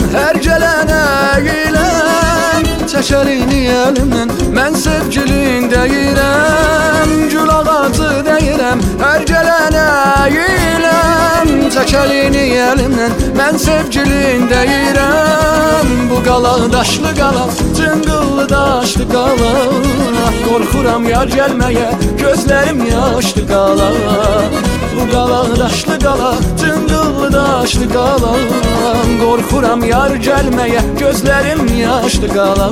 Hər gələnə eyləm çək əlini əlimdən, mən sevgilin deyirəm, gül ağacı deyirəm. Hər gələnə eyləm çək əlini əlimdən, mən sevgilin deyirəm. Bu qala daşlı qala, cıngıllı daşlı qala, qorxuram yar gəlməyə, gözlərim yaşlı qala. Bu qala daşlı qala, cıngıllı daşlı qala, qorxuram yar gəlməyə, gözlərim yaşlı qala.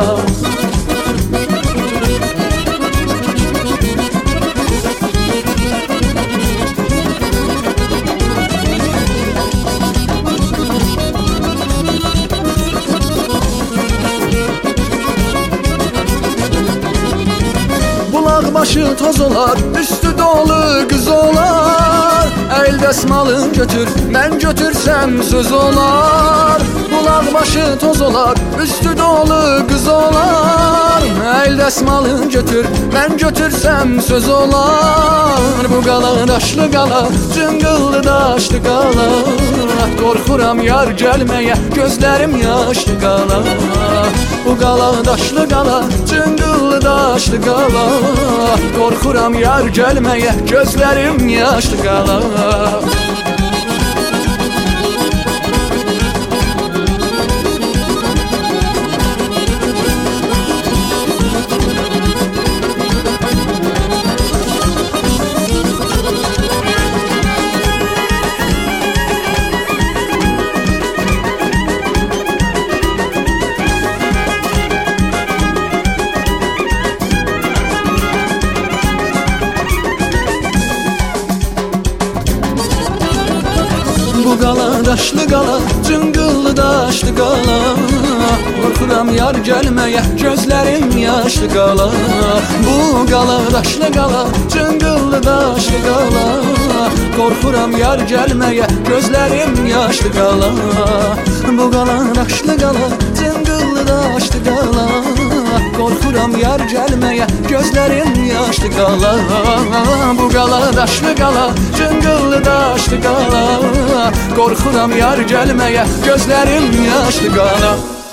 Bulaq başı toz olar, üstü dolu qız olar. Əyl dəsmalın götür, mən götürsəm söz olar. Bulaq başı toz olar, üstü dolu qız olar. Əyl dəsmalın götür, mən götürsəm söz olar. Bu qala daşlı qala, cıngıllı daşlı qala, qorxuram yar gəlməyə, gözlərim yaşlı qala. Bu qala daşlı qala, cıngıllı daşlı qala, qorxuram yar gəlməyə, gözlərim yaşlı qala. Bu qala daşlı qala, cıngıllı daşlı qala, qorxuram yar gəlməyə, gözlərim yaşlı qala. Bu qala daşlı qala, cıngıllı daşlı qala, qorxuram yar gəlməyə, gözlərim yaşlı qala. Bu qala daşlı qala, cıngıllı daşlı qala, qorxuram yar gəlməyə, gözlərim yaşlı qala. Bu qala daşlı qala, cıngıllı daşlı qala, qorxuram yar gəlməyə, gözlərim yaşlı qala.